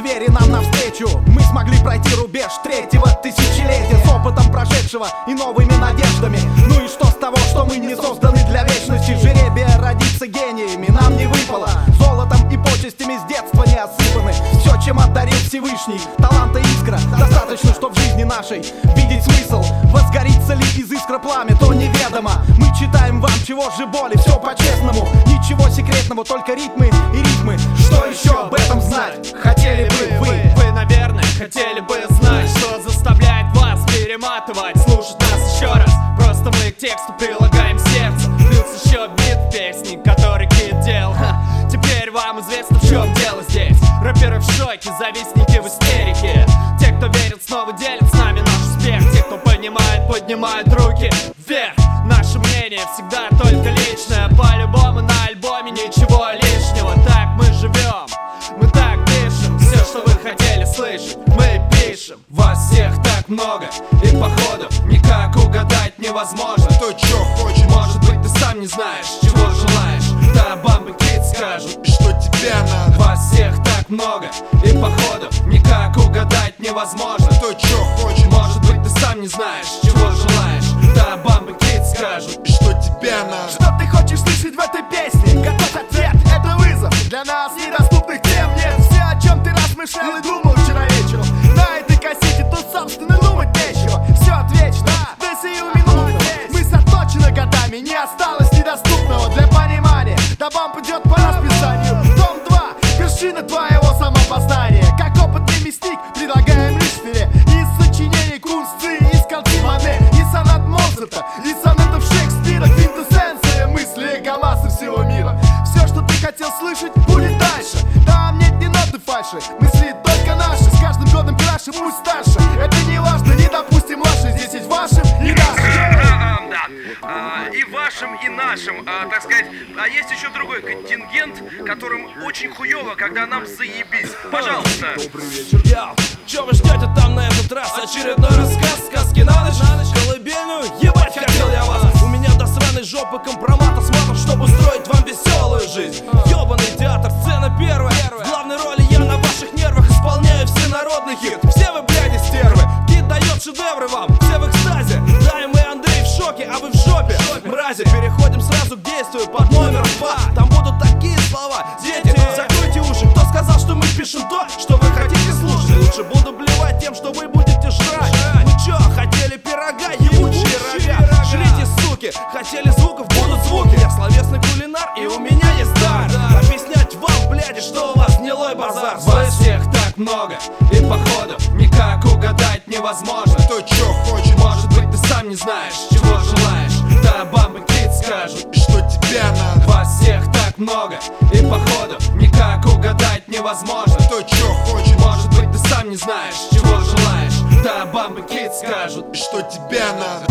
двери нам навстречу. Мы смогли пройти рубеж третьего тысячелетия с опытом прошедшего и новыми надеждами. Ну и что с того, что мы не созданы для вечности? Жеребия родиться гениями нам не выпало. Золотом и почестями с детства не осыпаны. Все, чем одарил Всевышний, таланта искра достаточно, чтоб в жизни нашей видеть смысл. Возгорится ли из искра пламя, то неведомо. Мы читаем вам, чего же боли, все по-честному. Ничего секретного, только ритмы и ритмы. Что еще об этом знать хотели бы вы? Вы, наверное, хотели бы знать, что заставляет вас перематывать, слушать нас еще раз. Просто мы к тексту прилагаем сердце. Плюс еще бит песни, который Кид делал. Теперь вам известно, в чем дело здесь. Рэперы в шоке, завистники в истерике. Те, кто верит, снова делят с нами наш успех. Те, кто понимает, поднимают руки вверх. Наше мнение всегда только личное. По-любому на альбоме ничего лишнего. Так мы живем, мы так дышим. Все, что вы хотели слышать, мы пишем. Вас всех так много, и походу никак угадать невозможно. Кто чё хочет, Может быть, ты сам не знаешь, чего желаешь. Да, Бамбы Кид скажут, что тебе надо. вас всех так много, и походу никак угадать невозможно. Кто чё хочет, Может быть, ты сам не знаешь, чего желаешь. Да, Бамбы Кид скажут, что тебе надо. Что ты хочешь слышать в этой песне? Готовь ответ, это вызов. Для нас недоступных тем нет. Все, о чем ты размышлял и думал вчера вечером. На этой кассете тут, собственно, думать нечего. Все отвечно, до сию минуту. Мы заточены годами, не осталось недоступного для понимания. Да бамп идет по расписанию. Том 2, вершина твоего самопознания. Как опытный мясник предлагаем лишь филе из сочинений Кунсты, из картин Мане, из сонат Моцарта, из сонетов Шекспира. Квинтэссенция мысли эго-массы всего мира. Все, что ты хотел слышать, будет дальше. Там нет ни ноты фальши, мысли только наши. С каждым годом краше, пусть старше. Это не важно, не допустим младше. Здесь есть вашим и нашим. И вашим, и нашим, так сказать. А есть еще другой контингент, которым очень хуёво, когда нам заебись. Пожалуйста. Йоу, чё вы ждете там на этот раз? Очередной рассказ, сказки на ночь, колыбельную, ебать хотел я вас. У меня до сраной жопы компромата с матом, чтобы устроить вам веселую жизнь. Ёбаный театр, сцена первая. В главной роли я на ваших нервах исполняю всенародный хит. Все вы, бляди, стервы, Кид дает шедевры вам, все в экстазе. Да, и мы, Андрей, в шоке, а вы в жопе, мрази. Переходим сразу к действию под номером 2. Там будут такие слова, дети, закройте уши. Кто сказал, что мы пишем то, что вы хотите слушать? Лучше буду блевать тем, что вы будете жрать. Вы чё, хотели пирога, ебучие рога? Жрите, суки, хотели звуков, будут звуки. Я словесный кулинар, и у меня есть дар объяснять вам, бляди, что у вас гнилой базар. вас всех так много, и походу никак угадать невозможно. Кто чё хочет, Может быть, ты сам не знаешь, чего желаешь. Да, Бамбы Кид скажут, что тебе надо. вас всех так много, и походу никак угадать невозможно. Кто чё хочет, Может быть, ты сам не знаешь, чего желаешь. Да, Бамбы Кид скажут, что тебе надо.